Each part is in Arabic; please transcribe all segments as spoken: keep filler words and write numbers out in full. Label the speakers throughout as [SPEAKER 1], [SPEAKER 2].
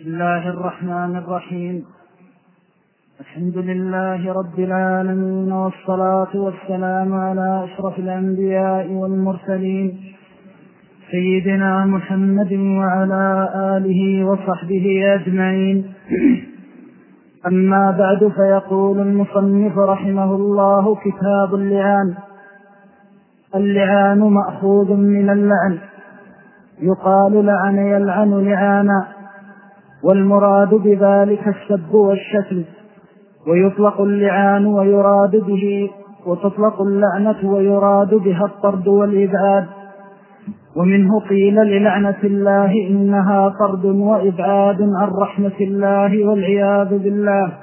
[SPEAKER 1] بسم الله الرحمن الرحيم. الحمد لله رب العالمين، والصلاة والسلام على أشرف الأنبياء والمرسلين سيدنا محمد وعلى آله وصحبه أجمعين. أما بعد، فيقول المصنف رحمه الله: كتاب اللعان. اللعان مأخوذ من اللعن، يقال لعن يلعن لعانا، والمراد بذلك السب والشتم، ويطلق اللعان ويراد به وتطلق اللعنة ويراد بها الطرد والإبعاد. ومنه قيل للعنة الله إنها طرد وإبعاد عن رحمة الله والعياذ بالله.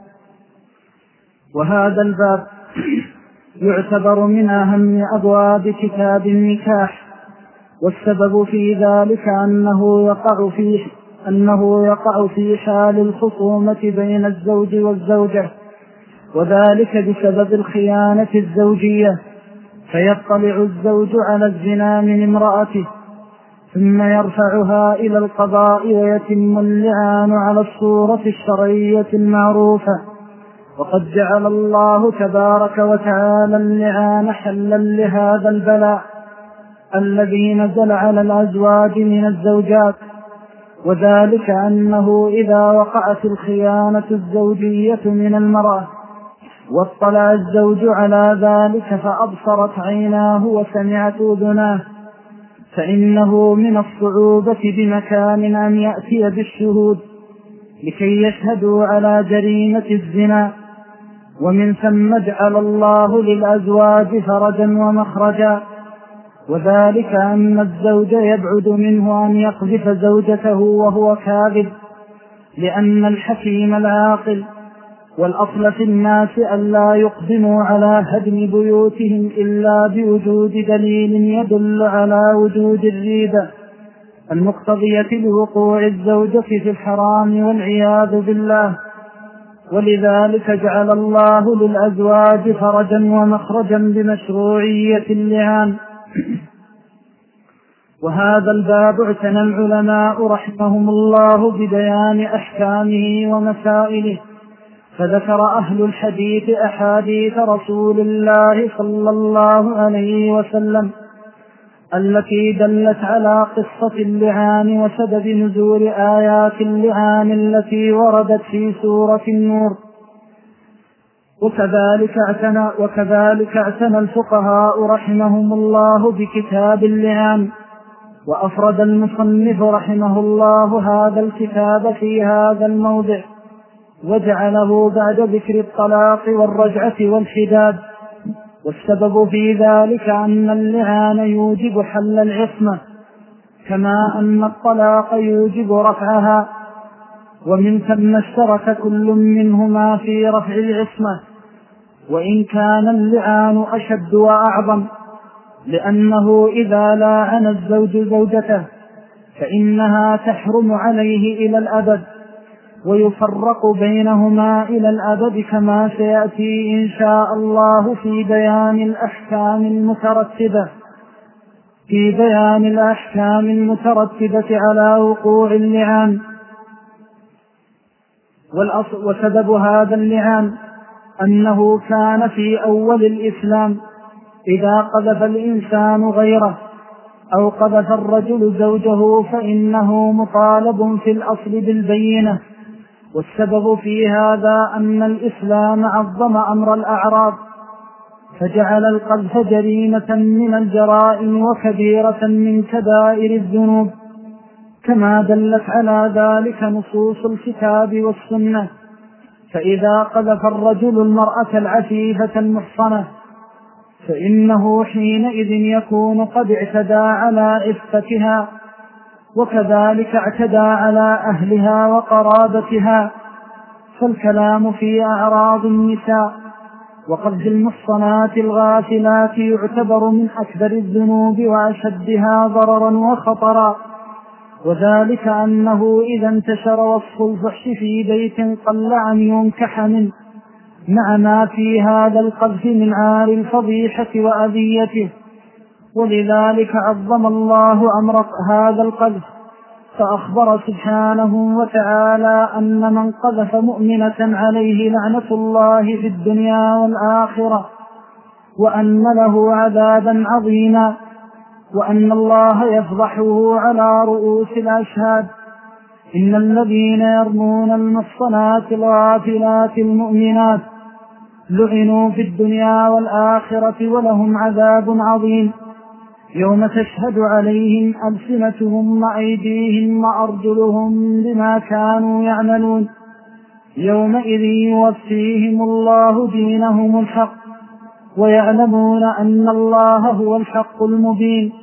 [SPEAKER 1] وهذا الباب يعتبر من أهم أبواب كتاب النكاح، والسبب في ذلك أنه يقع فيه أنه يقع في حال الخصومة بين الزوج والزوجة، وذلك بسبب الخيانة الزوجية، فيطلع الزوج على الزنا من امرأته ثم يرفعها إلى القضاء، ويتم اللعان على الصورة الشرعية المعروفة. وقد جعل الله تبارك وتعالى اللعان حلا لهذا البلاء الذي نزل على الأزواج من الزوجات، وذلك أنه إذا وقعت الخيانة الزوجية من المرأة واطلع الزوج على ذلك فأبصرت عيناه وسمعت أذناه، فإنه من الصعوبة بمكان أن يأتي بالشهود لكي يشهدوا على جريمة الزنا. ومن ثم جعل الله للأزواج فرجا ومخرجا، وذلك أن الزوج يبعد منه أن يقذف زوجته وهو كاذب، لأن الحكيم العاقل والأصل في الناس أن لا يقدموا على هدم بيوتهم إلا بوجود دليل يدل على وجود الريبة المقتضية لوقوع الزوجة في الحرام والعياذ بالله. ولذلك جعل الله للأزواج فرجا ومخرجا بمشروعية اللعان. وهذا الباب اعتنى العلماء رحمهم الله ببيان أحكامه ومسائله، فذكر أهل الحديث أحاديث رسول الله صلى الله عليه وسلم التي دلت على قصة اللعان وسبب نزول آيات اللعان التي وردت في سورة النور. وكذلك اعتنى, وكذلك اعتنى الفقهاء رحمهم الله بكتاب اللعان، وأفرد المصنف رحمه الله هذا الكتاب في هذا الموضع، وجعله بعد ذكر الطلاق والرجعة والحداد. والسبب في ذلك أن اللعان يوجب حل العصمة، كما أن الطلاق يوجب رفعها، ومن ثم اشترك كل منهما في رفع العصمة، وإن كان اللعان أشد وأعظم، لأنه إذا لاعن الزوج زوجته فإنها تحرم عليه إلى الأبد، ويفرق بينهما إلى الأبد، كما سيأتي إن شاء الله في بيان الأحكام المترتبة في بيان الأحكام المترتبة على وقوع اللعان. وسبب هذا اللعان أنه كان في أول الإسلام إذا قذف الإنسان غيره أو قذف الرجل زوجه فإنه مطالب في الأصل بالبينة. والسبب في هذا أن الإسلام عظم أمر الأعراض، فجعل القذف جريمة من الجرائم وكبيرة من كبائر الذنوب، كما دلت على ذلك نصوص الكتاب والسنة. فإذا قذف الرجل المرأة العفيفة المحصنة فإنه حينئذ يكون قد اعتدى على عفتها، وكذلك اعتدى على أهلها وقرابتها. فالكلام في أعراض النساء وقذف المحصنات الغافلات يعتبر من أكبر الذنوب وأشدها ضررا وخطرا، وذلك أنه إذا انتشر وصف الفحش في بيت قل أن ينكح منه، مع ما في هذا القذف من عار الفضيحة وأذيته. ولذلك عظم الله أمر هذا القذف، فأخبر سبحانه وتعالى أن من قذف مؤمنة عليه لعنة الله في الدنيا والآخرة، وأن له عذابا عظيما، وأن الله يفضحه على رؤوس الأشهاد. إن الذين يرمون المحصنات الغافلات المؤمنات لعنوا في الدنيا والآخرة ولهم عذاب عظيم، يوم تشهد عليهم ألسنتهم وأيديهم وأرجلهم بما كانوا يعملون، يومئذ يوفيهم الله دينهم الحق ويعلمون أن الله هو الحق المبين.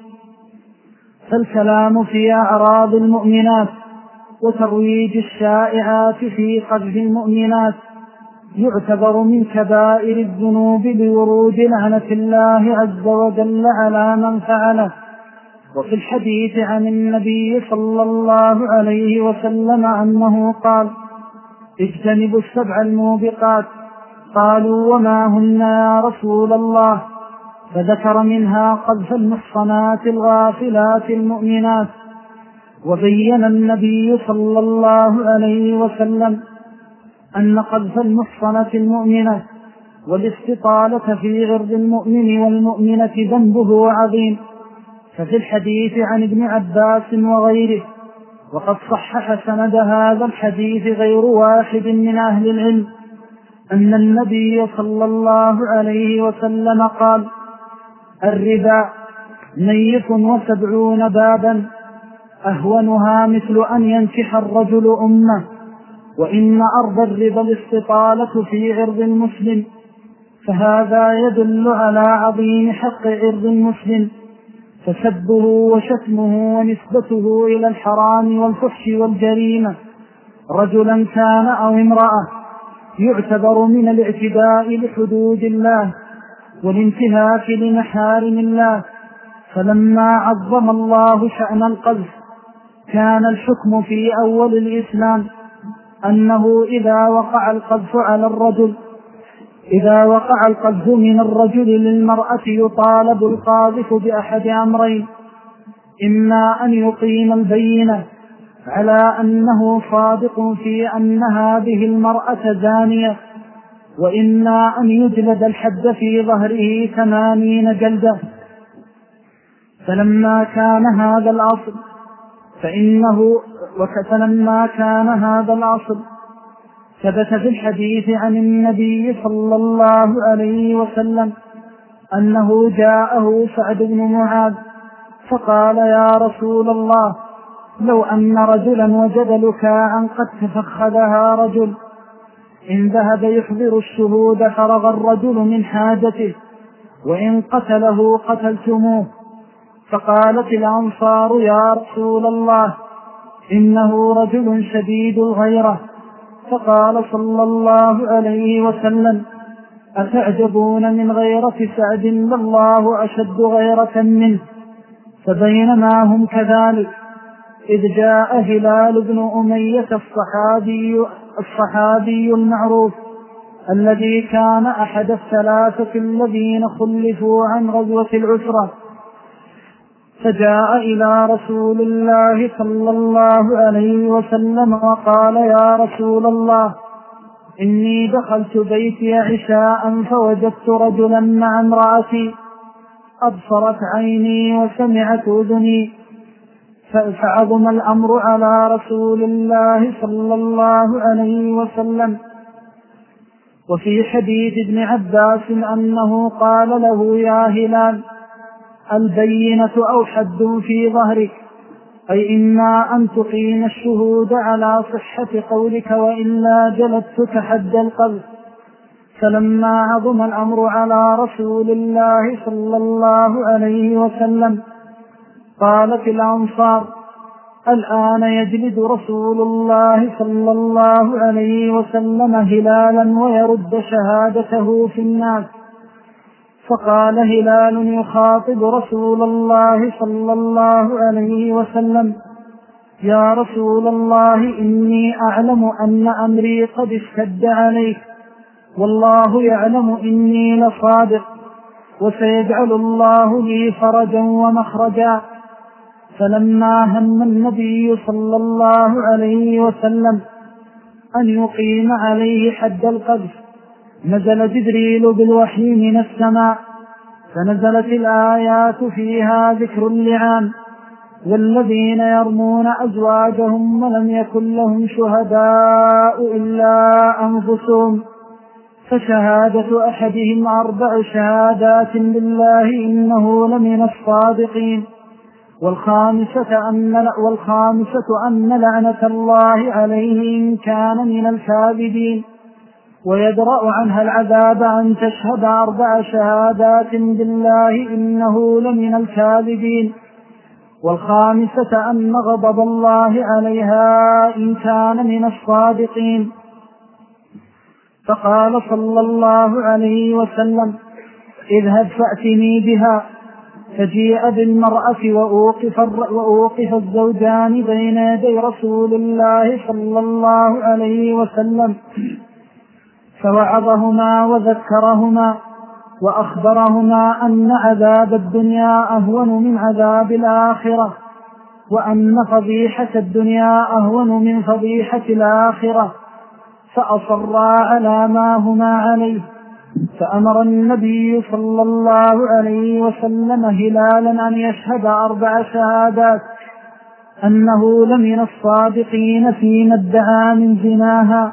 [SPEAKER 1] فالكلام في أعراض المؤمنات وترويج الشائعات في قذف المؤمنات يعتبر من كبائر الذنوب لورود لعنة الله عز وجل على من فعله. وفي الحديث عن النبي صلى الله عليه وسلم أنه قال: اجتنبوا السبع الموبقات. قالوا: وما هن يا رسول الله؟ فذكر منها قذف المحصنات الغافلات المؤمنات. وبين النبي صلى الله عليه وسلم أن قذف المحصنة المؤمنة والاستطالة في عرض المؤمن والمؤمنة ذنبه عظيم. ففي الحديث عن ابن عباس وغيره، وقد صحح سند هذا الحديث غير واحد من أهل العلم، أن النبي صلى الله عليه وسلم قال: الربا نيف وسبعون بابا، أهونها مثل أن ينكح الرجل أمه، وإن أرض الربا الاستطالة في عرض المسلم. فهذا يدل على عظيم حق عرض المسلم، فسبه وشتمه ونسبته إلى الحرام والفحش والجريمة رجلا كان أو امرأة يعتبر من الاعتداء لحدود الله والانتهاك لمحارم الله. فلما عظم الله شأن القذف كان الحكم في أول الإسلام أنه إذا وقع القذف على الرجل إذا وقع القذف من الرجل للمرأة يطالب القاذف بأحد أمرين: إما أن يقيم البينة على أنه صادق في أن هذه المرأة زانية، وإما أن يجلد الحد في ظهره ثمانين جلدة. فلما كان هذا الأصل فإنه وكفلما كان هذا الأصل ثبت في الحديث عن النبي صلى الله عليه وسلم أنه جاءه سعد بن معاذ فقال: يا رسول الله، لو أن رجلا وجد لكاعا قد تفخذها رجل، إن ذهب يحضر الشهود فرغ الرجل من حاجته، وإن قتله قتلتموه. فقالت الأنصار: يا رسول الله، إنه رجل شديد الغيرة. فقال صلى الله عليه وسلم: أتعجبون من غيرة سعد؟ الله أشد غيرة منه. فبينما هم كذلك إذ جاء هلال بن أمية الصحابي, الصحابي المعروف الذي كان أحد الثلاثة الذين خلفوا عن غزوة العسرة، فجاء إلى رسول الله صلى الله عليه وسلم وقال: يا رسول الله، إني دخلت بيتي عشاء فوجدت رجلا مع امرأتي، أبصرت عيني وسمعت أذني. فعظم الأمر على رسول الله صلى الله عليه وسلم. وفي حديث ابن عباس أنه قال له: يا هلال، البينة أو حد في ظهرك، أي إما أن تقيم الشهود على صحة قولك وإلا جلدتك حد القذف. فلما عظم الأمر على رسول الله صلى الله عليه وسلم قالت الأنصار: الآن يجلد رسول الله صلى الله عليه وسلم هلالا ويرد شهادته في الناس. فقال هلال يخاطب رسول الله صلى الله عليه وسلم: يا رسول الله، إني أعلم أن أمري قد اشتد عليك، والله يعلم إني لصادق، وسيجعل الله لي فرجا ومخرجا. فلما هم النبي صلى الله عليه وسلم أن يقيم عليه حد القذف نزل جبريل بالوحي من السماء، فنزلت الآيات فيها ذكر اللعان والذين يرمون أزواجهم ولم يكن لهم شهداء إلا أنفسهم، فشهادة أحدهم أربع شهادات بالله إنه لمن الصادقين، والخامسة أن, والخامسة أن لعنة الله عليه إن كان من الكاذبين، ويدرأ عنها العذاب أن تشهد أربع شهادات بالله إنه لمن الكاذبين، والخامسة أن غضب الله عليها إن كان من الصادقين. فقال صلى الله عليه وسلم: اذهب فأتني بها. فجيء بالمرأة وأوقف, وأوقف الزوجان بين يدي رسول الله صلى الله عليه وسلم، فوعظهما وذكرهما وأخبرهما أن عذاب الدنيا أهون من عذاب الآخرة، وأن فضيحة الدنيا أهون من فضيحة الآخرة، فأصرا على ما هما عليه. فأمر النبي صلى الله عليه وسلم هلالا أن يشهد أربع شهادات أنه لمن الصادقين فيما ادعى من زناها.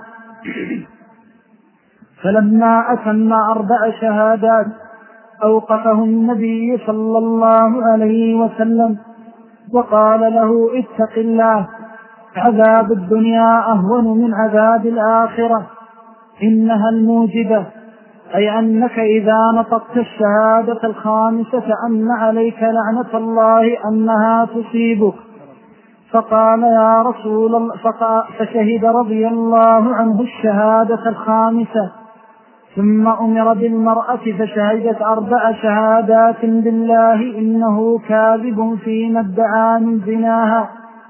[SPEAKER 1] فلما أتم أربع شهادات أوقفه النبي صلى الله عليه وسلم وقال له: اتق الله، عذاب الدنيا أهون من عذاب الآخرة، إنها الموجبة، أي أنك إذا نطقت الشهادة الخامسة أن عليك لعنة الله أنها تصيبك. فقال: يا رسول الله، فشهد رضي الله عنه الشهادة الخامسة، ثم أمر بالمرأة فشهدت أربع شهادات بالله إنه كاذب فيما ادعى من زناها.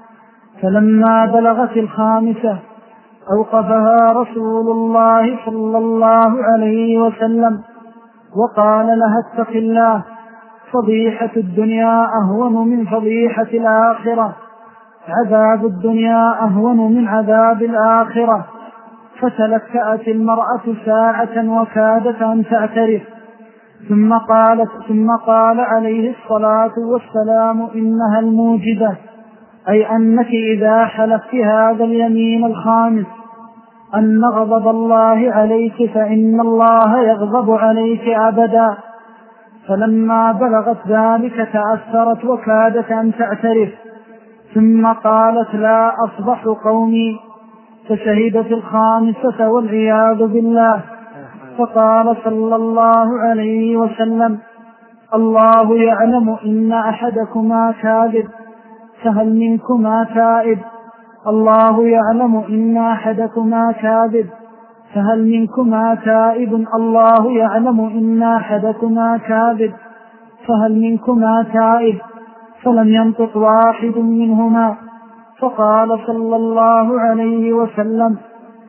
[SPEAKER 1] فلما بلغت الخامسة أوقفها رسول الله صلى الله عليه وسلم وقال لها: اتق الله، فضيحة الدنيا أهون من فضيحة الآخرة، عذاب الدنيا أهون من عذاب الآخرة. فتلكأت المرأة ساعة وكادت أن تعترف، ثم قالت ثم قال عليه الصلاة والسلام: إنها الموجبة، أي أنك إذا حلفت هذا اليمين الخامس أن غضب الله عليك فإن الله يغضب عليك أبدا. فلما بلغت ذلك تأثرت وكادت أن تعترف، ثم قالت: لا أصبح قومي. فشهدت الخامسة والعياذ بالله. فقال صلى الله عليه وسلم: الله يعلم إن أحدكما كاذب، فهل منكما تائب؟ الله يعلم إن أحدكما كاذب، فهل منكما تائب؟ الله يعلم إن أحدكما كاذب، فهل منكما تائب؟ فلم ينطق واحد منهما. فقال صلى الله عليه وسلم: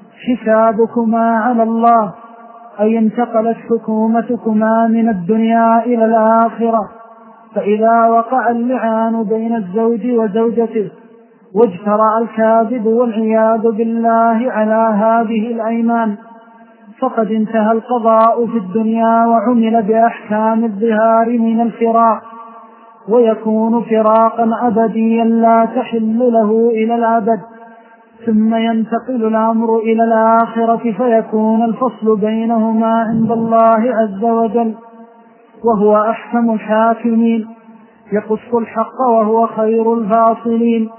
[SPEAKER 1] حسابكما على الله، أي انتقلت حكومتكما من الدنيا إلى الآخرة. فإذا وقع اللعان بين الزوج وزوجته واجترأ الكاذب والعياذ بالله على هذه الأيمان، فقد انتهى القضاء في الدنيا وعمل بأحكام الظهار من الفراق، ويكون فراقا أبديا لا تحل له إلى الأبد. ثم ينتقل الأمر إلى الآخرة فيكون الفصل بينهما عند الله عز وجل، وهو أحكم الحاكمين، يقص الحق وهو خير الفاصلين.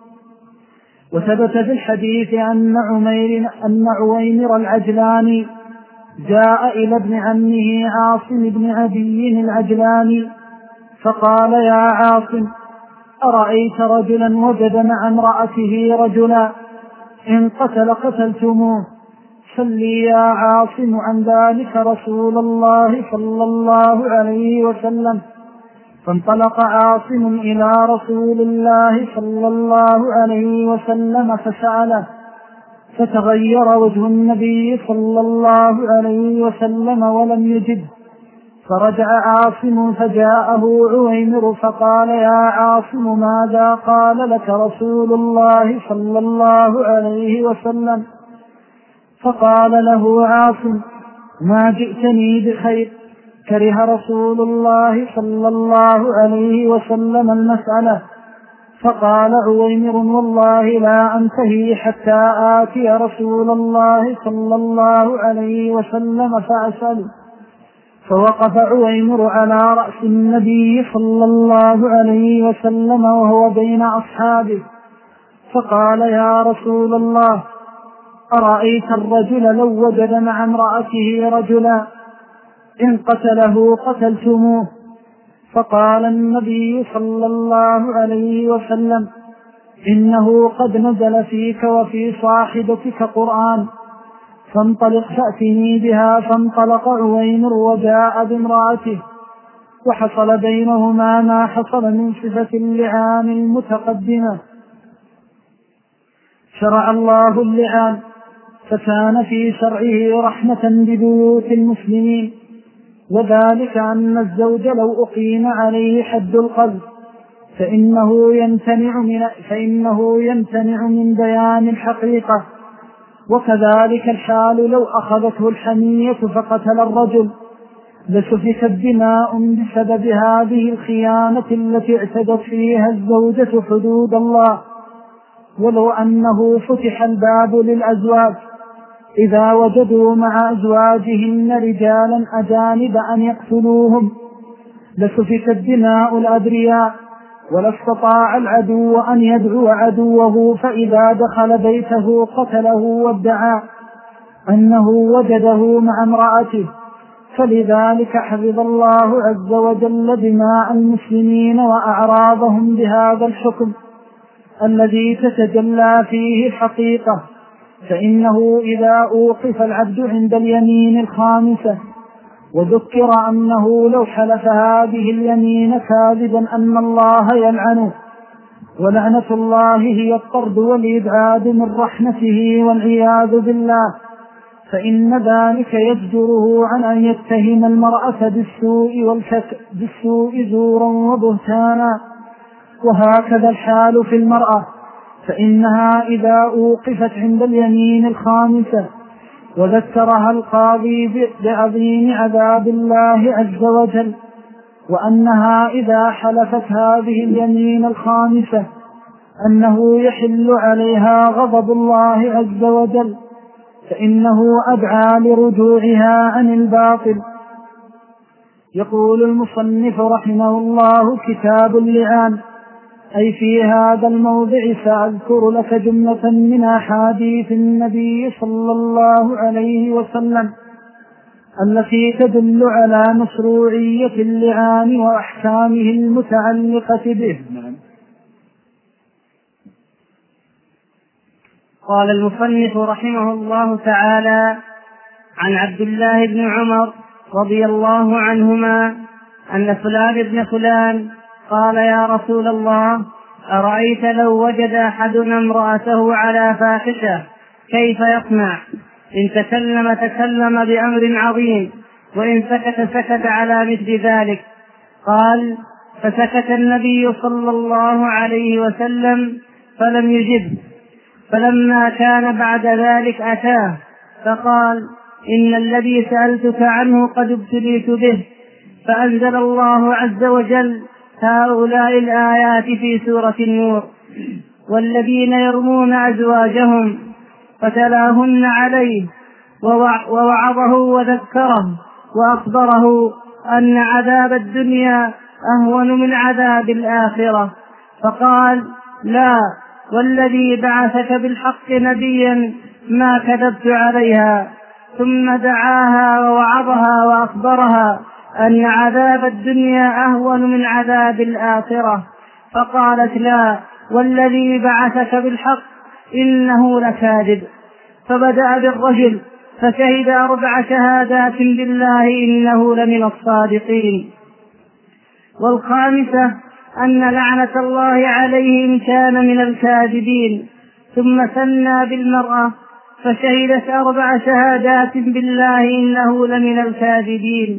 [SPEAKER 1] وثبت في الحديث أن عمير أن عويمر العجلاني جاء إلى ابن عمه عاصم بن عدي العجلاني فقال: يا عاصم، أرأيت رجلا وجد مع امرأته رجلا، إن قتل قتلتموه، صلي يا عاصم عن ذلك رسول الله صلى الله عليه وسلم. فانطلق عاصم إلى رسول الله صلى الله عليه وسلم فسأله، فتغير وجه النبي صلى الله عليه وسلم ولم يجد، فرجع عاصم فجاءه عويمر فقال يا عاصم ماذا قال لك رسول الله صلى الله عليه وسلم؟ فقال له عاصم ما جئتني بخير، كره رسول الله صلى الله عليه وسلم المسألة. فقال عويمر والله لا أنتهي حتى آتي رسول الله صلى الله عليه وسلم فأسأل. فوقف عويمر على رأس النبي صلى الله عليه وسلم وهو بين أصحابه فقال يا رسول الله أرأيت الرجل لو وجد مع امرأته رجلا إن قتله قتلتموه؟ فقال النبي صلى الله عليه وسلم إنه قد نزل فيك وفي صاحبتك قرآن، فانطلق فأتني بها. فانطلق عويمر وجاء بامرأته، وحصل بينهما ما حصل من صفة اللعان المتقدمة. شرع الله اللعان فكان في شرعه رحمة ببيوت المسلمين، وذلك أن الزوج لو أقيم عليه حد القذف فإنه يمتنع من, فإنه يمتنع من بيان الحقيقة. وكذلك الحال لو أخذته الحمية فقتل الرجل لسفكت دماء بسبب هذه الخيانة التي اعتدت فيها الزوجة حدود الله. ولو أنه فتح الباب للأزواج إذا وجدوا مع أزواجهن رجالا أجانب أن يقتلوهم لسفكت دماء الأبرياء، ولا استطاع العدو أن يدعو عدوه فإذا دخل بيته قتله وادعى أنه وجده مع امرأته. فلذلك حفظ الله عز وجل دماء المسلمين وأعراضهم بهذا الحكم الذي تتجلى فيه الحقيقة. فإنه إذا أوقف العبد عند اليمين الخامسة وذكر أنه لو حلف هذه اليمين كاذبا أن الله يلعنه، ولعنة الله هي الطرد والإبعاد من رحمته والعياذ بالله، فإن ذلك يجدره عن أن يتهم المرأة بالسوء والفك بالسوء زورا وبهتانا. وهكذا الحال في المرأة، فإنها إذا أوقفت عند اليمين الخامسة وذكرها القاضي بعظيم عذاب الله عز وجل، وأنها إذا حلفت هذه اليمين الخامسة أنه يحل عليها غضب الله عز وجل، فإنه أدعى لرجوعها عن الباطل. يقول المصنف رحمه الله كتاب اللعان، أي في هذا الموضع سأذكر لك جملة من أحاديث النبي صلى الله عليه وسلم التي تدل على مشروعية اللعان وأحكامه المتعلقة به.
[SPEAKER 2] قال المصنف رحمه الله تعالى عن عبد الله بن عمر رضي الله عنهما أن فلان ابن فلان قال يا رسول الله أرأيت لو وجد أحدنا امرأته على فاحشة كيف يصنع؟ إن تكلم تكلم بأمر عظيم، وإن سكت سكت على مثل ذلك. قال فسكت النبي صلى الله عليه وسلم فلم يجب. فلما كان بعد ذلك أتاه فقال إن الذي سألتك عنه قد ابتليت به. فأنزل الله عز وجل هؤلاء الآيات في سورة النور: والذين يرمون أزواجهم فتلاهن عليه ووعظه وذكره وأخبره أن عذاب الدنيا أهون من عذاب الآخرة، فقال لا والذي بعثك بالحق نبيا ما كذبت عليها. ثم دعاها ووعظها وأخبرها أن عذاب الدنيا أهون من عذاب الآخرة، فقالت لا والذي بعثك بالحق إنه لكاذب. فبدأ بالرجل فشهد أربع شهادات بالله إنه لمن الصادقين. والخامسة أن لعنة الله عليه إن كان من الكاذبين. ثم ثنى بالمرأة فشهدت أربع شهادات بالله إنه لمن الكاذبين.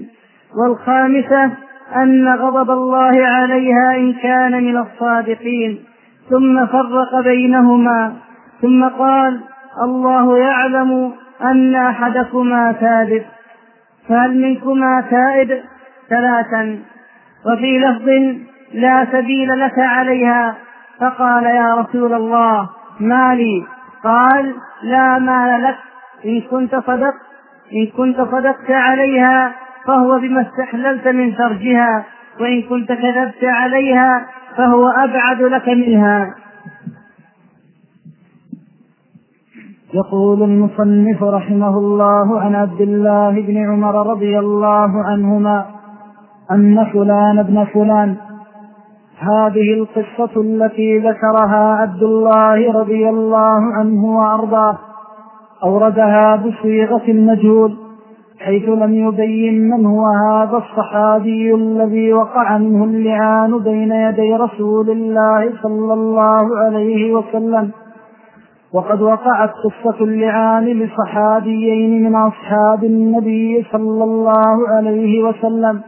[SPEAKER 2] والخامسة أن غضب الله عليها إن كان من الصادقين. ثم فرق بينهما ثم قال: الله يعلم أن أحدكما كاذب، فهل منكما تائب؟ ثلاثا. وفي لفظ: لا سبيل لك عليها. فقال: يا رسول الله ما لي؟ قال: لا مال لك، إن كنت صدقت إن كنت صدقت عليها فهو بما استحللت من فرجها، وإن كنت كذبت عليها فهو أبعد لك منها.
[SPEAKER 1] يقول المصنف رحمه الله: عن عبد الله بن عمر رضي الله عنهما أن فلان ابن فلان. هذه القصة التي ذكرها عبد الله رضي الله عنه وأرضاه أوردها بصيغة المجهول، حيث لم يبين من هو هذا الصحابي الذي وقع منه اللعان بين يدي رسول الله صلى الله عليه وسلم. وقد وقعت قصة اللعان لصحابيين من أصحاب النبي صلى الله عليه وسلم،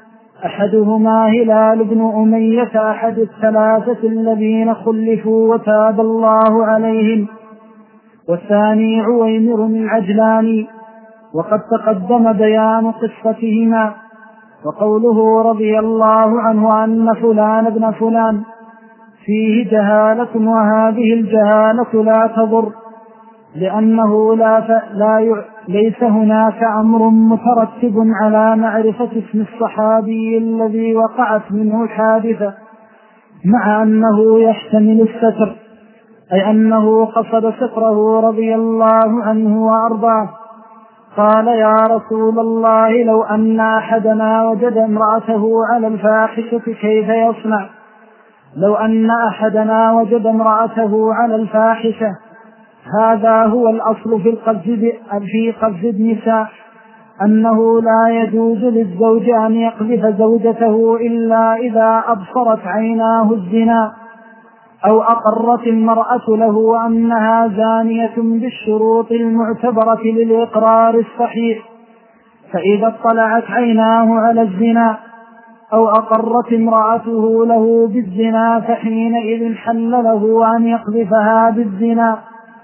[SPEAKER 1] أحدهما هلال بن أمية أحد الثلاثة الذين خلفوا وتاب الله عليهم، والثاني عويمر العجلاني، وقد تقدم بيان قصتهما. وقوله رضي الله عنه أن فلان ابن فلان فيه جهالة، وهذه الجهالة لا تضر، لأنه لا لا ليس هناك أمر مترتب على معرفة اسم الصحابي الذي وقعت منه الحادثة، مع أنه يحتمل الستر، أي أنه قصد ستره رضي الله عنه وأرضاه. قال: يا رسول الله لو أن أحدنا وجد امرأته على الفاحشة كيف يصنع؟ لو أن أحدنا وجد امرأته على الفاحشة. هذا هو الأصل في القذف في قذف النساء، أنه لا يجوز للزوج أن يقذف زوجته إلا إذا أبصرت عيناه الزنا، أو أقرت المرأة له أنها زانية بالشروط المعتبرة للإقرار الصحيح. فإذا اطلعت عيناه على الزنا أو أقرت امرأته له بالزنا فحينئذ حل له أن يقذفها بالزنا.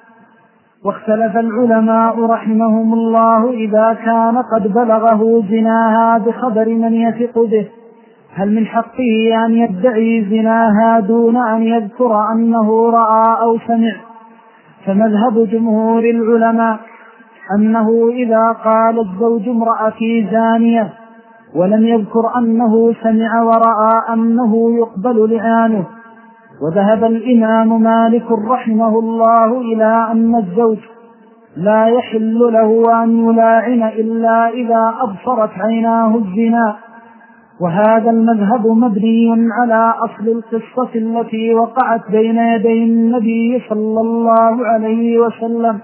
[SPEAKER 1] واختلف العلماء رحمهم الله إذا كان قد بلغه زناها بخبر من يثق به، هل من حقه أن يدعي زناها دون أن يذكر أنه رأى أو سمع؟ فمذهب جمهور العلماء أنه إذا قال الزوج امرأتي زانية ولم يذكر أنه سمع ورأى أنه يقبل لعانه. وذهب الإمام مالك رحمه الله إلى أن الزوج لا يحل له أن يلاعن إلا إذا أبصرت عيناه الزنا، وهذا المذهب مبني على أصل القصة التي وقعت بين يدي النبي صلى الله عليه وسلم،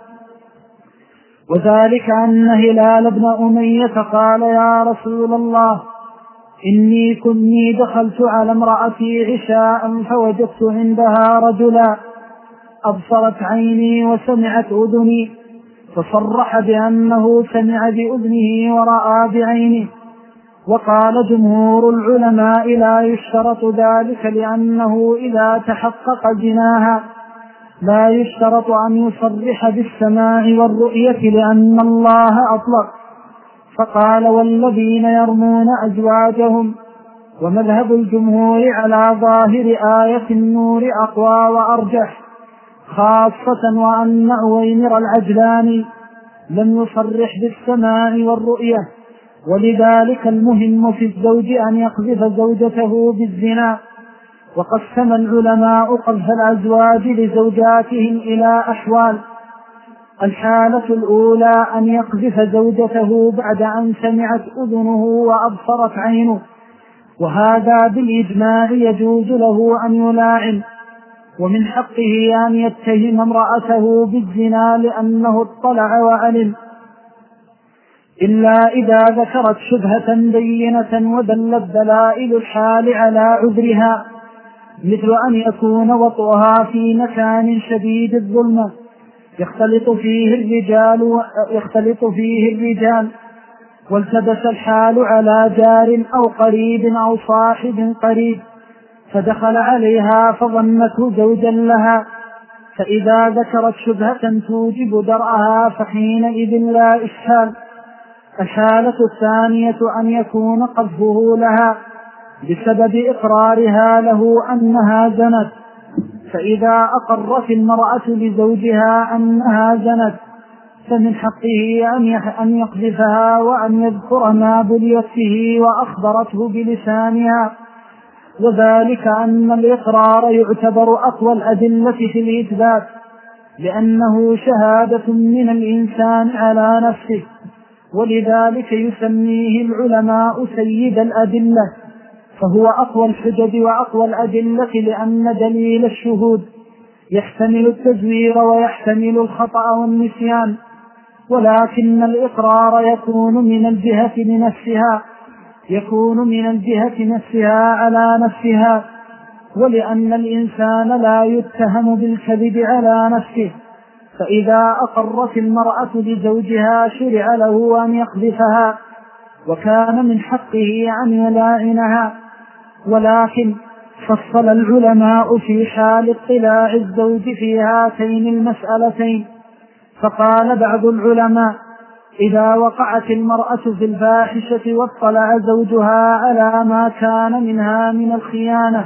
[SPEAKER 1] وذلك أن هلال بن أمية قال: يا رسول الله إني كني دخلت على امرأتي عشاء فوجدت عندها رجلا، أبصرت عيني وسمعت أذني، فصرح بأنه سمع بأذنه ورأى بعينه. وقال جمهور العلماء لا يشترط ذلك، لأنه إذا تحقق زناها لا يشترط أن يصرح بالسماع والرؤية، لأن الله أطلق فقال: والذين يرمون أزواجهم. ومذهب الجمهور على ظاهر آية النور أقوى وأرجح، خاصة وأن عويمر العجلاني لم يصرح بالسماع والرؤية، ولذلك المهم في الزوج أن يقذف زوجته بالزنا. وقسم العلماء قذف الأزواج لزوجاتهم إلى أحوال: الحالة الأولى أن يقذف زوجته بعد أن سمعت أذنه وأبصرت عينه، وهذا بالإجماع يجوز له أن يلاعن، ومن حقه أن يتهم امرأته بالزنا لأنه اطلع وعلم، إلا إذا ذكرت شبهة بينة ودلت دلائل الحال على عذرها، مثل أن يكون وطئها في مكان شديد الظلمة يختلط فيه الرجال يختلط فيه الرجال والتبس الحال على جار أو قريب أو صاحب قريب، فدخل عليها فظنته زوجا لها، فإذا ذكرت شبهة توجب درءها فحينئذ لا إشكال. الحالة الثانية أن يكون قذفه لها بسبب إقرارها له أنها زنت، فإذا أقرت المرأة لزوجها أنها زنت فمن حقه أن يقذفها وأن يذكر ما بليت به وأخبرته بلسانها، وذلك أن الإقرار يعتبر أقوى الأدلة في الإثبات، لأنه شهادة من الإنسان على نفسه، ولذلك يسميه العلماء سيد الأدلة، فهو أقوى الحجج وأقوى الأدلة، لأن دليل الشهود يحتمل التزوير ويحتمل الخطأ والنسيان، ولكن الإقرار يكون من الجهة لنفسها يكون من الجهة نفسها على نفسها، ولأن الإنسان لا يتهم بالكذب على نفسه، فإذا أقرت المرأة لزوجها شرع له أن يقذفها، وكان من حقه أن يلاعنها. ولكن فصل العلماء في حال اطلاع الزوج في هاتين المسألتين، فقال بعض العلماء: إذا وقعت المرأة في الفاحشة واطلع زوجها على ما كان منها من الخيانة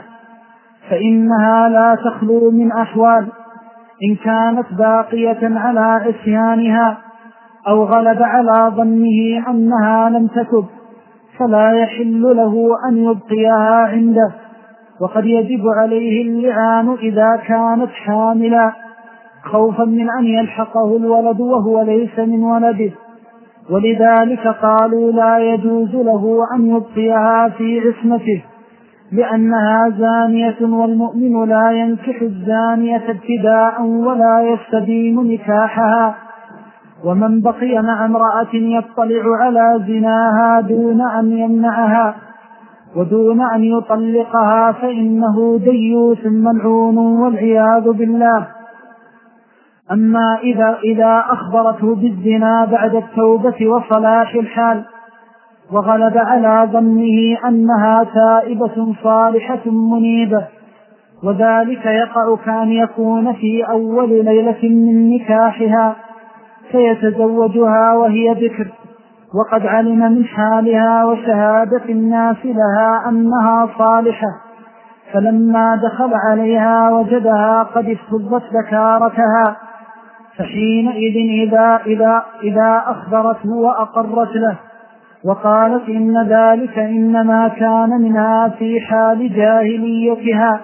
[SPEAKER 1] فإنها لا تخلو من أحوال، إن كانت باقية على عصيانها أو غلب على ظنه أنها لم تتب فلا يحل له أن يبقيها عنده، وقد يجب عليه اللعان إذا كانت حاملا خوفا من أن يلحقه الولد وهو ليس من ولده، ولذلك قالوا لا يجوز له أن يبقيها في عصمته لأنها زانية، والمؤمن لا ينكح الزانية ابتداء ولا يستديم نكاحها. ومن بقي مع امرأة يطلع على زناها دون أن يمنعها ودون أن يطلقها فإنه ديوث ملعون والعياذ بالله. أما إذا, إذا أخبرته بالزنا بعد التوبة وصلاح الحال وغلب على ظنه أنها تائبة صالحة منيبة، وذلك يقع كأن يكون في أول ليلة من نكاحها فيتزوجها وهي بكر وقد علم من حالها وشهادة الناس لها أنها صالحة، فلما دخل عليها وجدها قد افتضت ذكارتها، فحينئذ إذا, إذا, إذا أخبرته وأقرت له وقالت إن ذلك إنما كان منها في حال جاهليتها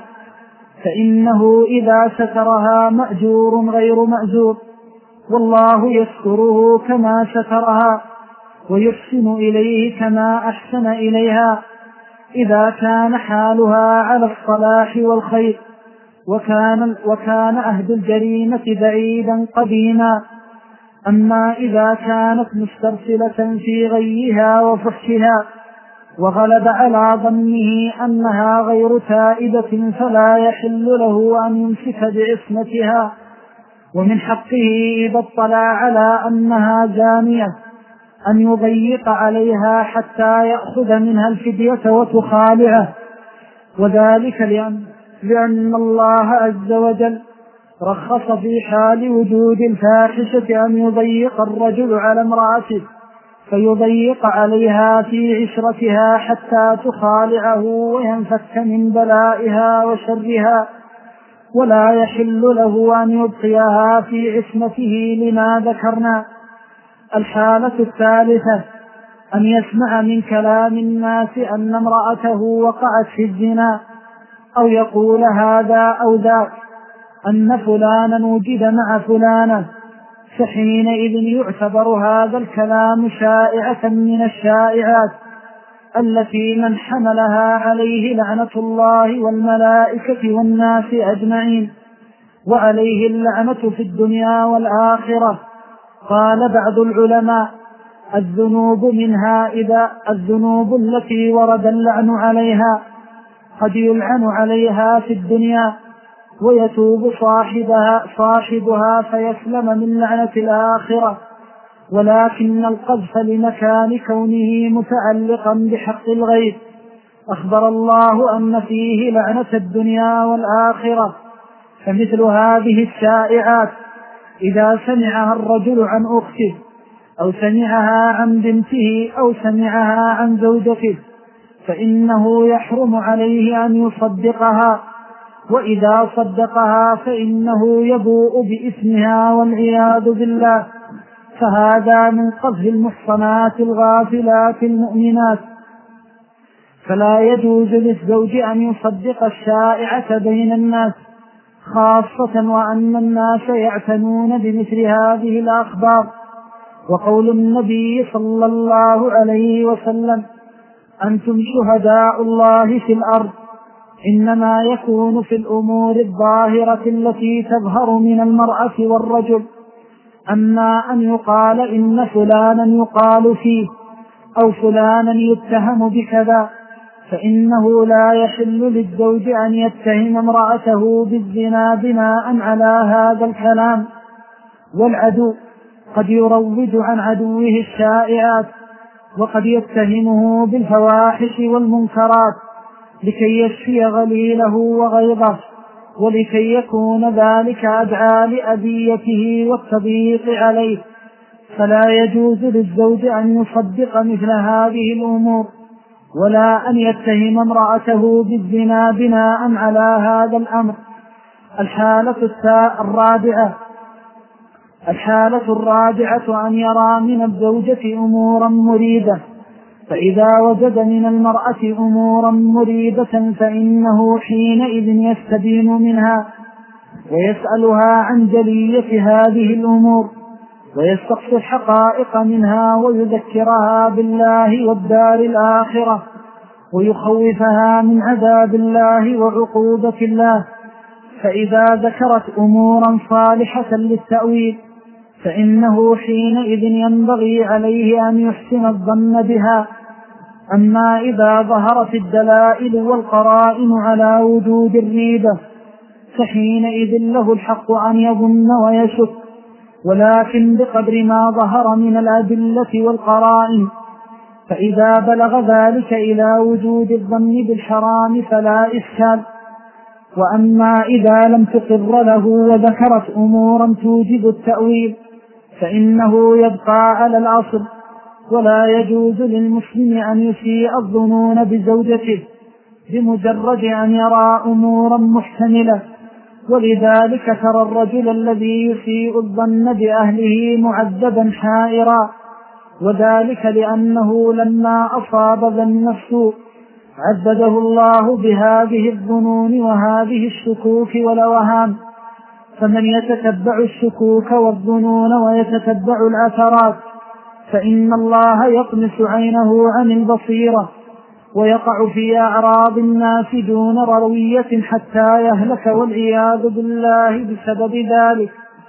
[SPEAKER 1] فإنه إذا سترها مأجور غير مأجور، والله يستره كما سترها ويحسن إليه كما أحسن إليها إذا كان حالها على الصلاح والخير وكان, وكان أهد الجريمة بعيدا قديما. أما إذا كانت مسترسلة في غيها وفحشها وغلب على ظنه أنها غير تائبة فلا يحل له أن يمسك بعصمتها، ومن حقه إذا اطلع على أنها زانية أن يضيق عليها حتى يأخذ منها الفدية وتخالعه، وذلك لأن, لأن الله عز وجل رخص في حال وجود الفاحشة أن يضيق الرجل على امرأته فيضيق عليها في عشرتها حتى تخالعه وينفك من بلائها وشرها، ولا يحل له أن يبقيها في عصمته لما ذكرنا. الحالة الثالثة أن يسمع من كلام الناس أن امرأته وقعت في الزنا، أو يقول هذا أو ذاك أن فلانا وجد مع فلانة، فحينئذ يعتبر هذا الكلام شائعة من الشائعات التي من حملها عليه لعنة الله والملائكة والناس أجمعين، وعليه اللعنة في الدنيا والآخرة. قال بعض العلماء: الذنوب منها إذا الذنوب التي ورد اللعن عليها قد يلعن عليها في الدنيا ويتوب صاحبها, صاحبها فيسلم من لعنة الآخرة، ولكن القذف لمكان كونه متعلقا بحق الغير. أخبر الله أن فيه لعنة الدنيا والآخرة. فمثل هذه الشائعات إذا سمعها الرجل عن أخته أو سمعها عن بنته أو سمعها عن زوجته فإنه يحرم عليه أن يصدقها، وإذا صدقها فإنه يبوء بإثمها والعياذ بالله. فهذا من قذف المحصنات الغافلات المؤمنات. فلا يجوز للزوج أن يصدق الشائعة بين الناس، خاصة وأن الناس يعتنون بمثل هذه الأخبار. وقول النبي صلى الله عليه وسلم: أنتم شهداء الله في الأرض، إنما يكون في الأمور الظاهرة التي تظهر من المرأة والرجل. أما أن يقال إن فلانا يقال فيه أو فلانا يتهم بكذا فإنه لا يحل للزوج أن يتهم امرأته بالزنا بناء على هذا الكلام. والعدو قد يروج عن عدوه الشائعات، وقد يتهمه بالفواحش والمنكرات لكي يشفي غليله وغيظه، ولكي يكون ذلك أدعى لأذيته والتضييق عليه. فلا يجوز للزوج أن يصدق مثل هذه الأمور، ولا أن يتهم امرأته بالزنا بناء على هذا الأمر. الحالة الرابعة الحالة الرابعة أن يرى من الزوجة أمورا مريدة، فإذا وجد من المرأة أمورا مريدة فإنه حينئذ يستبين منها ويسألها عن جلية هذه الأمور، ويستقصي الحقائق منها، ويذكرها بالله والدار الآخرة، ويخوفها من عذاب الله وعقوبة الله. فإذا ذكرت أمورا صالحة للتأويل فإنه حينئذ ينبغي عليه أن يحسن الظن بها. أما إذا ظهرت الدلائل والقرائن على وجود الريبة فحينئذ له الحق أن يظن ويشك، ولكن بقدر ما ظهر من الأدلة والقرائن. فإذا بلغ ذلك إلى وجود الظن بالحرام فلا إشكال. وأما إذا لم تقر له وذكرت أمورا توجب التأويل فإنه يبقى على الأصل، ولا يجوز للمسلم أن يسيء الظنون بزوجته بمجرد أن يرى أمورا محتملة. ولذلك ترى الرجل الذي يسيء الظن بأهله معذبا حائرا، وذلك لأنه لما أصاب ظن السوء عذبه الله بهذه الظنون وهذه الشكوك والأوهام. فمن يتتبع الشكوك والظنون ويتتبع الأثرات فإن الله يطمس عينه عن البصيرة، ويقع في أعراض الناس دون روية حتى يهلك والعياذ بالله بسبب ذلك.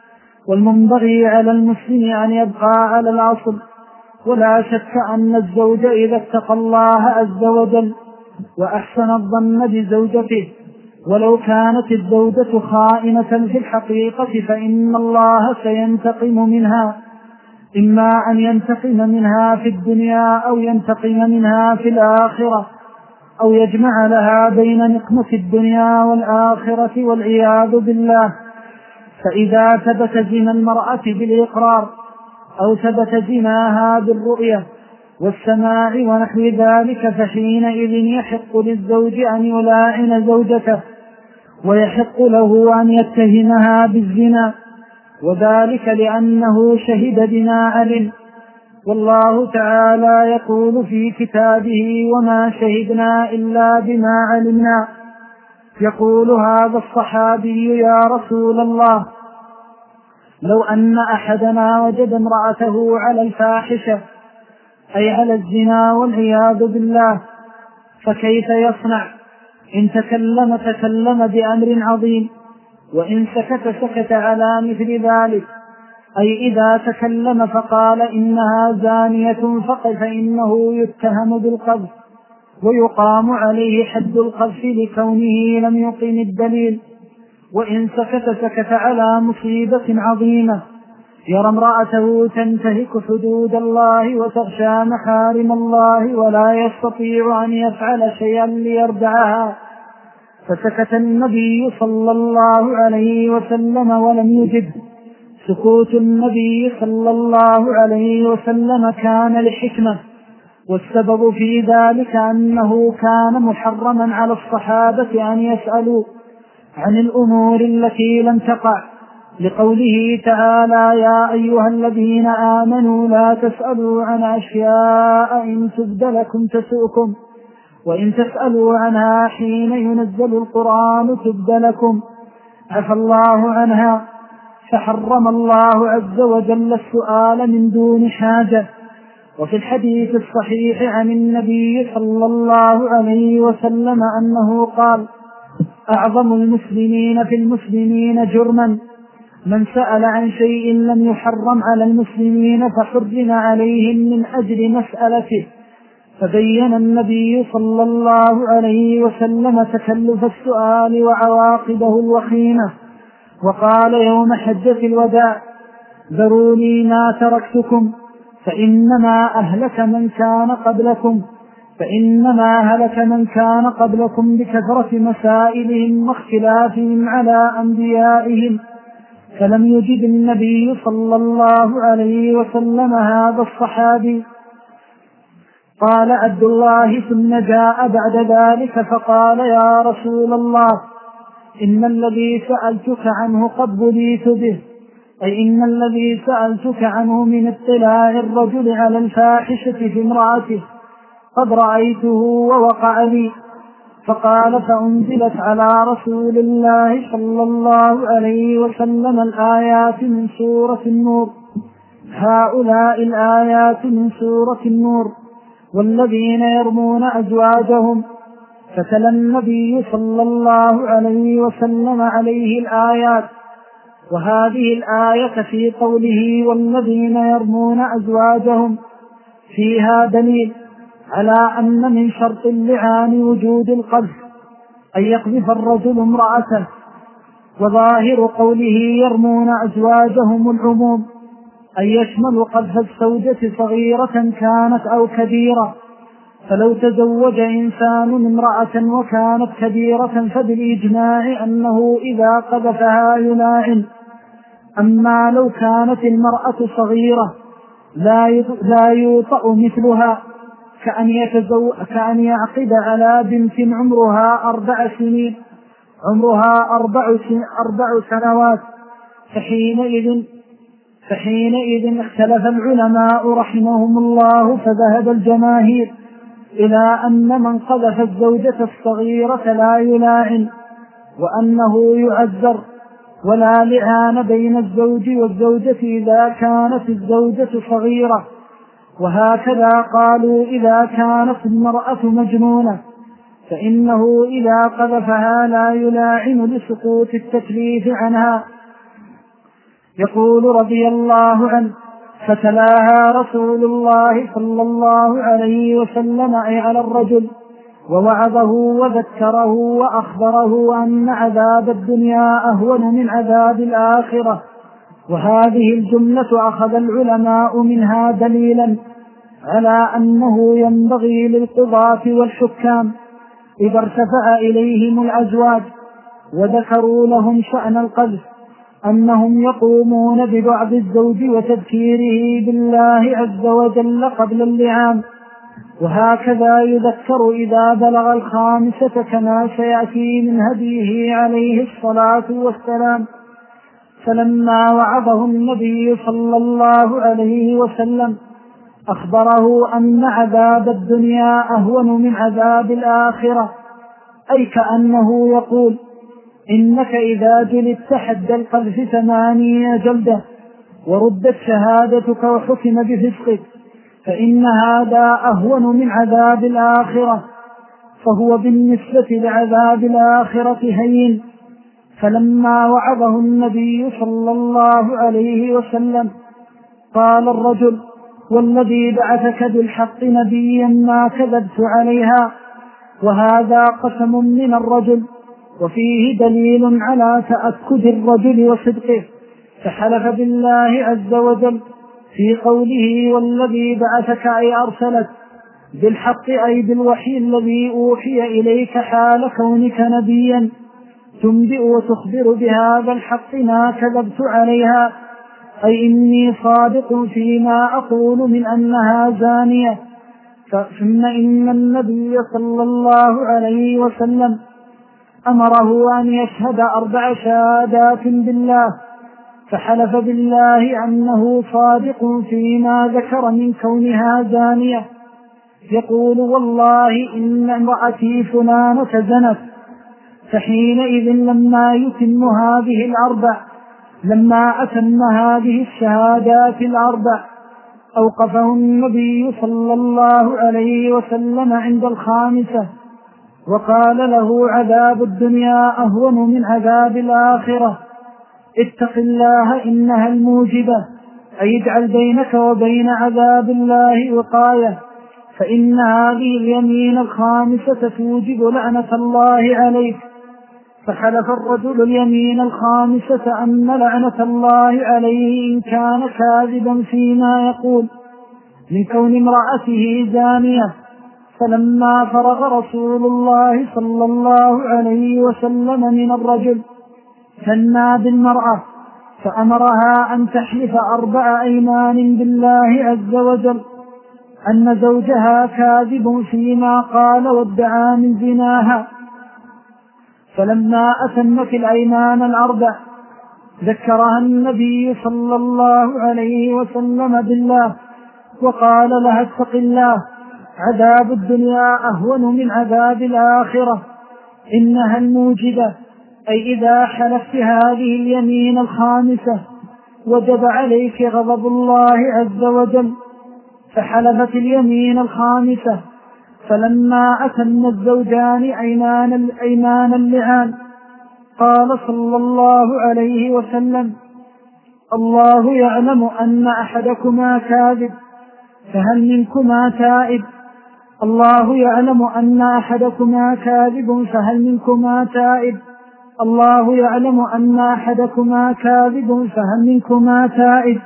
[SPEAKER 1] والمنبغي على المسلم أن يبقى على الأصل. ولا شك أن الزوج إذا اتقى الله عز وجل وأحسن الظن بزوجته ولو كانت الزوجة خائنة في الحقيقة فإن الله سينتقم منها، إما أن ينتقم منها في الدنيا أو ينتقم منها في الآخرة، أو يجمع لها بين نقمة الدنيا والآخرة والعياذ بالله. فإذا ثبت زنا المرأة بالإقرار أو ثبت زناها بالرؤية والسماع ونحو ذلك فحينئذ يحق للزوج أن يلاعن زوجته، ويحق له أن يتهمها بالزنا، وذلك لأنه شهد بما علم. والله تعالى يقول في كتابه: وما شهدنا إلا بما علمنا. يقول هذا الصحابي: يا رسول الله، لو أن أحدنا وجد امرأته على الفاحشة أي على الزنا والعياذ بالله فكيف يصنع؟ إن تكلم تكلم بأمر عظيم، وإن سكت سكت على مثل ذلك. أي إذا تكلم فقال إنها زانية فقد فإنه يتهم بالقذف ويقام عليه حد القذف لكونه لم يقم الدليل. وإن سكت سكت على مصيبة عظيمة يرى امرأته تنتهك حدود الله وتغشى محارم الله ولا يستطيع أن يفعل شيئا ليردعها، فسكت النبي صلى الله عليه وسلم ولم يجب. سكوت النبي صلى الله عليه وسلم كان لحكمة، والسبب في ذلك أنه كان محرما على الصحابة أن يسألوا عن الأمور التي لم تقع، لقوله تعالى: يا أيها الذين آمنوا لا تسألوا عن أشياء إن تبد لكم تسؤكم، وإن تسألوا عنها حين ينزل القرآن تبد لكم، عفى الله عنها. فحرم الله عز وجل السؤال من دون حاجة. وفي الحديث الصحيح عن النبي صلى الله عليه وسلم أنه قال: أعظم المسلمين في المسلمين جرما من سأل عن شيء لم يحرم على المسلمين فحرم عليهم من أجل مسألته. فبين النبي صلى الله عليه وسلم تكلف السؤال وعواقبه الوخيمة، وقال يوم حجة الوداع: ذروني ما تركتكم فإنما أهلك من كان قبلكم فإنما هلك من كان قبلكم بكثرة مسائلهم واختلافهم على أنبيائهم. فلم يجب النبي صلى الله عليه وسلم هذا الصحابي. قال عبد الله: ثم جاء بعد ذلك فقال: يا رسول الله، إن الذي سألتك عنه قد بليت به، أي إن الذي سألتك عنه من اطلاع الرجل على الفاحشة في امرأته قد رأيته ووقع لي. فقال: فأنزلت على رسول الله صلى الله عليه وسلم الآيات من سورة النور. هؤلاء الآيات من سورة النور: والذين يرمون أزواجهم. فتلا النبي صلى الله عليه وسلم عليه الآيات. وهذه الآية في قوله: والذين يرمون أزواجهم فيها دليل على أن من شرط اللعان وجود القذف، أن يقذف الرجل امرأته. وظاهر قوله يرمون أزواجهم العموم، أن يشمل قذف الزوجة صغيرة كانت أو كبيرة. فلو تزوج إنسان امرأة وكانت كبيرة فبالإجماع أنه إذا قذفها يلاعن. أما لو كانت المرأة صغيرة لا يوطأ مثلها، كأن, يتزو... كأن يعقد على بنت عمرها أربع سنين عمرها أربع, سن... أربع سنوات فحينئذ فحينئذ اختلف العلماء رحمهم الله، فذهب الجماهير إلى أن من قذف الزوجة الصغيرة لا يلاعن، وأنه يعذر، ولا لعان بين الزوج والزوجة إذا كانت الزوجة صغيرة. وهكذا قالوا إذا كانت المرأة مجنونة فإنه إذا قذفها لا يلاعن لسقوط التكليف عنها. يقول رضي الله عنه: فتلاها رسول الله صلى الله عليه وسلم أي على الرجل، ووعظه وذكره وأخبره أن عذاب الدنيا أهون من عذاب الآخرة. وهذه الجملة أخذ العلماء منها دليلا على أنه ينبغي للقضاة والحكام إذا ارتفع إليهم الأزواج وذكروا لهم شأن القذف أنهم يقومون ببعض الزوج وتذكيره بالله عز وجل قبل اللعان. وهكذا يذكر إذا بلغ الخامسة كما سيأتي من هديه عليه الصلاة والسلام. فلما وعظه النبي صلى الله عليه وسلم أخبره أن عذاب الدنيا أهون من عذاب الآخرة، أي كأنه يقول: إنك إذا جلدت حد القذف ثمانين جلدة وردت شهادتك وحكم بفسقك فإن هذا أهون من عذاب الآخرة، فهو بالنسبة لعذاب الآخرة هين. فلما وعظه النبي صلى الله عليه وسلم قال الرجل: والذي بعثك بالحق نبيا ما كذبت عليها. وهذا قسم من الرجل، وفيه دليل على تأكد الرجل وصدقه، فحلف بالله عز وجل في قوله والذي بعثك أي أرسلك بالحق أي بالوحي الذي أوحي إليك حال كونك نبيا تنبئ وتخبر بهذا الحق ما كذبت عليها، أي إني صادق فيما أقول من أنها زانية. ثم إن النبي صلى الله عليه وسلم أمره أن يشهد أربع شهادات بالله، فحلف بالله أنه صادق فيما ذكر من كونها زانية، يقول والله إن امرأتي فلانة زنت. فحينئذ لما يتم هذه الأربع لما أتم هذه الشهادات الأربع أوقفه النبي صلى الله عليه وسلم عند الخامسة وقال له عذاب الدنيا أهون من عذاب الآخرة، اتق الله إنها الموجبة، أي اجعل بينك وبين عذاب الله وقاية، فإن هذه اليمين الخامسة توجب لعنة الله عليك. فحلف الرجل اليمين الخامسة أن لعنة الله عليه إن كان كاذبا فيما يقول من كون امرأته زانية. فلما فرغ رسول الله صلى الله عليه وسلم من الرجل ثنى بالمرأة فأمرها أن تحلف أربع أيمان بالله عز وجل أن زوجها كاذب فيما قال وادعى من زناها. فلما أتمت الأيمان الأربع ذكرها النبي صلى الله عليه وسلم بالله وقال لها اتق الله، عذاب الدنيا أهون من عذاب الآخرة، إنها الموجبة، أي إذا حلفت هذه اليمين الخامسة وجب عليك غضب الله عز وجل. فحلفت اليمين الخامسة، فلما أتم الزوجان أيمان أيمان اللعان قال صلى الله عليه وسلم الله يعلم أن أحدكما كاذب فهل منكما تائب، الله يعلم أن أحدكما كاذب فهل منكما تائب، الله يعلم أن أحدكما كاذب فهل منكما تائب.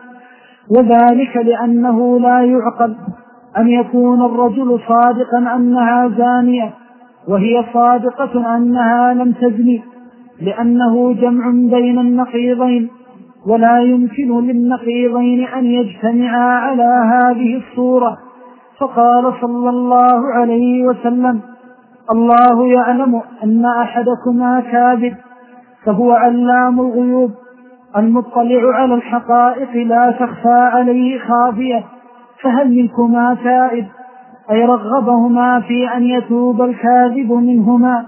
[SPEAKER 1] وذلك لأنه لا يعقل أن يكون الرجل صادقا أنها زانية وهي صادقة أنها لم تزني، لأنه جمع بين النقيضين، ولا يمكن للنقيضين أن يجتمعا على هذه الصورة. فقال صلى الله عليه وسلم الله يعلم أن أحدكما كاذب، فهو علام الغيوب المطلع على الحقائق لا تخفى عليه خافية، فهل منكما تائب، أي رغبهما في أن يتوب الكاذب منهما.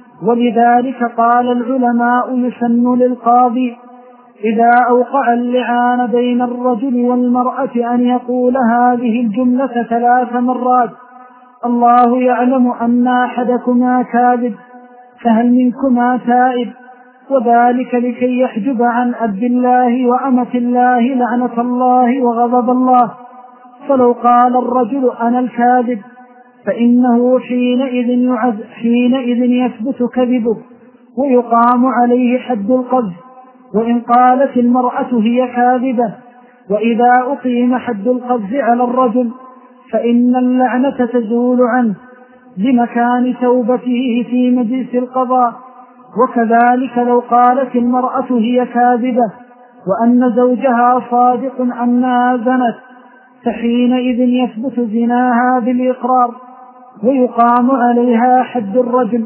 [SPEAKER 1] ولذلك قال العلماء يسن للقاضي إذا أوقع اللعان بين الرجل والمرأة أن يقول هذه الجملة ثلاث مرات الله يعلم أن أحدكما كاذب فهل منكما تائب، وذلك لكي يحجب عن عبد الله وأمة الله لعنة الله وغضب الله. فلو قال الرجل أنا الكاذب فإنه حينئذ, يعز حينئذ يثبت كذبه ويقام عليه حد القذف، وإن قالت المرأة هي كاذبة وإذا أقيم حد القذف على الرجل فإن اللعنة تزول عنه بمكان توبته في مجلس القضاء. وكذلك لو قالت المرأة هي كاذبة وأن زوجها صادق أنها زنت فحينئذ يثبت زناها بالإقرار ويقام عليها حد الرجم،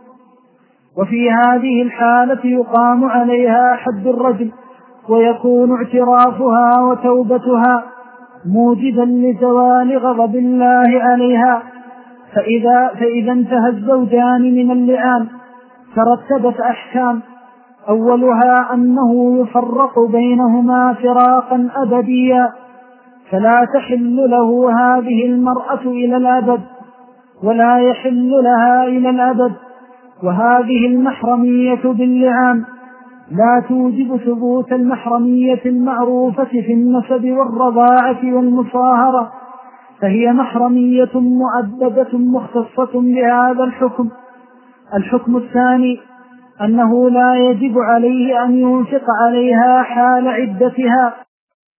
[SPEAKER 1] وفي هذه الحالة يقام عليها حد الرجم ويكون اعترافها وتوبتها موجبا لزوال غضب الله عليها. فإذا, فإذا انتهى الزوجان من اللعان ترتبت أحكام، أولها أنه يفرق بينهما فراقا أبديا، فلا تحل له هذه المرأة إلى الأبد ولا يحل لها إلى الأبد. وهذه المحرمية باللعان لا توجب ثبوت المحرمية المعروفة في النسب والرضاعة والمصاهرة، فهي محرمية مؤبدة مختصة بهذا الحكم. الحكم الثاني أنه لا يجب عليه أن ينفق عليها حال عدتها،